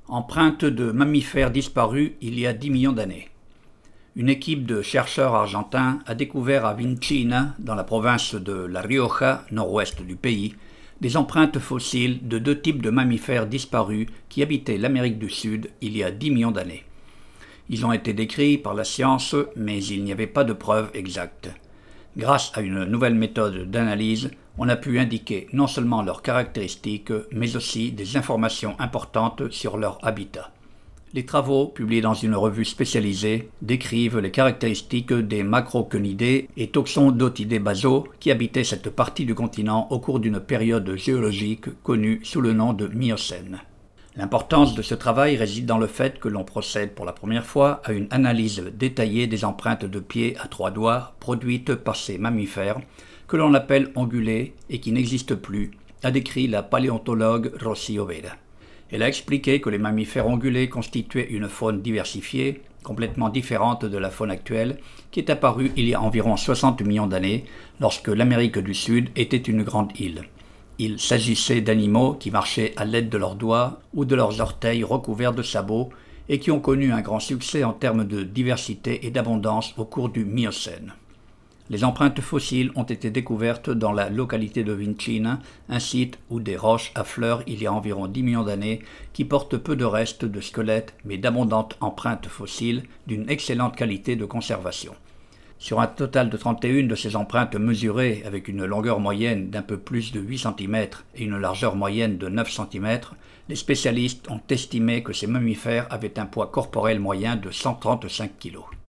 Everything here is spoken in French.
Empreintes de mammifères disparus il y a 10 millions d'années. Une équipe de chercheurs argentins a découvert à Vinchina, dans la province de La Rioja, nord-ouest du pays, des empreintes fossiles de deux types de mammifères disparus qui habitaient l'Amérique du Sud il y a 10 millions d'années. Ils ont été décrits par la science, mais il n'y avait pas de preuves exactes. Grâce à une nouvelle méthode d'analyse, on a pu indiquer non seulement leurs caractéristiques, mais aussi des informations importantes sur leur habitat. Les travaux, publiés dans une revue spécialisée, décrivent les caractéristiques des macroconidés et toxodotidés basaux qui habitaient cette partie du continent au cours d'une période géologique connue sous le nom de Miocène. L'importance de ce travail réside dans le fait que l'on procède pour la première fois à une analyse détaillée des empreintes de pieds à 3 doigts produites par ces mammifères, que l'on appelle ongulés et qui n'existent plus, a décrit la paléontologue Rocío Vera. Elle a expliqué que les mammifères ongulés constituaient une faune diversifiée, complètement différente de la faune actuelle, qui est apparue il y a environ 60 millions d'années, lorsque l'Amérique du Sud était une grande île. Il s'agissait d'animaux qui marchaient à l'aide de leurs doigts ou de leurs orteils recouverts de sabots et qui ont connu un grand succès en termes de diversité et d'abondance au cours du Miocène. Les empreintes fossiles ont été découvertes dans la localité de Vinchina, un site où des roches affleurent il y a environ 10 millions d'années qui portent peu de restes de squelettes mais d'abondantes empreintes fossiles d'une excellente qualité de conservation. Sur un total de 31 de ces empreintes mesurées avec une longueur moyenne d'un peu plus de 8 cm et une largeur moyenne de 9 cm, les spécialistes ont estimé que ces mammifères avaient un poids corporel moyen de 135 kg.